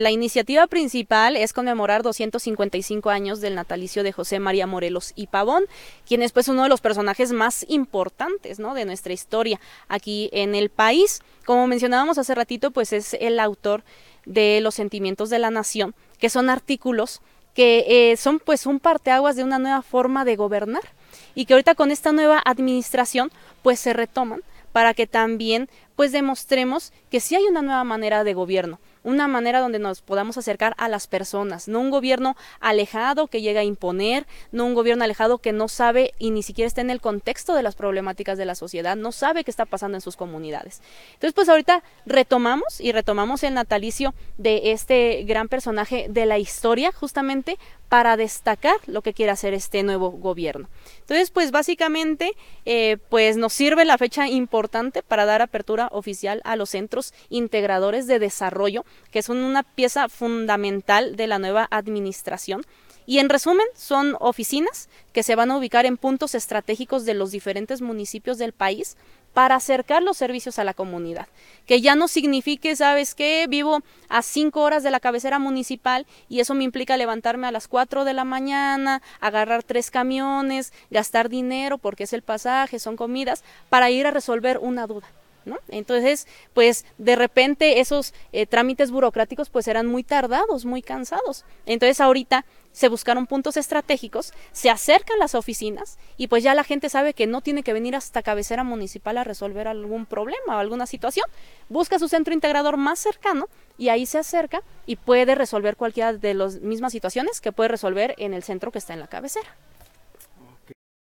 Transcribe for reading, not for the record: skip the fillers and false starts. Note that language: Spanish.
La iniciativa principal es conmemorar 255 años del natalicio de José María Morelos y Pavón, quien es pues uno de los personajes más importantes, ¿no?, de nuestra historia aquí en el país. Como mencionábamos hace ratito, pues es el autor de Los Sentimientos de la Nación, que son artículos que son pues un parteaguas de una nueva forma de gobernar y que ahorita con esta nueva administración pues se retoman para que también pues demostremos que sí hay una nueva manera de gobierno, una manera donde nos podamos acercar a las personas, no un gobierno alejado que llega a imponer, no un gobierno alejado que no sabe y ni siquiera está en el contexto de las problemáticas de la sociedad, no sabe qué está pasando en sus comunidades. Entonces pues ahorita retomamos el natalicio de este gran personaje de la historia justamente para destacar lo que quiere hacer este nuevo gobierno. Entonces pues básicamente pues nos sirve la fecha importante para dar apertura oficial a los centros integradores de desarrollo, que son una pieza fundamental de la nueva administración. Y en resumen, son oficinas que se van a ubicar en puntos estratégicos de los diferentes municipios del país para acercar los servicios a la comunidad. Que ya no signifique, ¿sabes qué? Vivo a 5 horas de la cabecera municipal y eso me implica levantarme a las 4 de la mañana, agarrar 3 camiones, gastar dinero porque es el pasaje, son comidas, para ir a resolver una duda, ¿no? Entonces, pues de repente esos trámites burocráticos pues eran muy tardados, muy cansados. Entonces ahorita se buscaron puntos estratégicos, se acercan las oficinas y pues ya la gente sabe que no tiene que venir hasta cabecera municipal a resolver algún problema o alguna situación, busca su centro integrador más cercano y ahí se acerca y puede resolver cualquiera de las mismas situaciones que puede resolver en el centro que está en la cabecera.